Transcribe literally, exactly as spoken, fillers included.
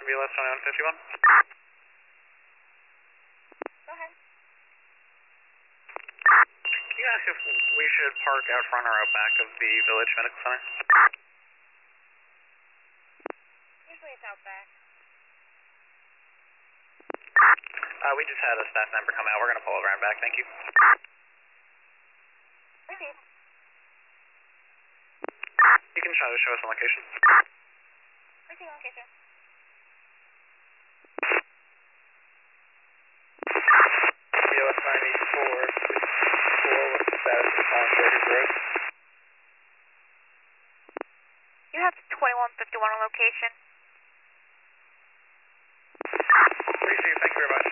from B L S twenty-one fifty-one. Go ahead. Can you ask if we should park out front or out back of the Village Medical Center? Usually it's out back. Uh, we just had a staff member come out. We're going to pull over and back. Thank you. Received. You can try to show us the location. Received location. B L S ninety-four, four, what's the status of on Burgess Road? You have twenty-one fifty-one on location. Received, thank you very much.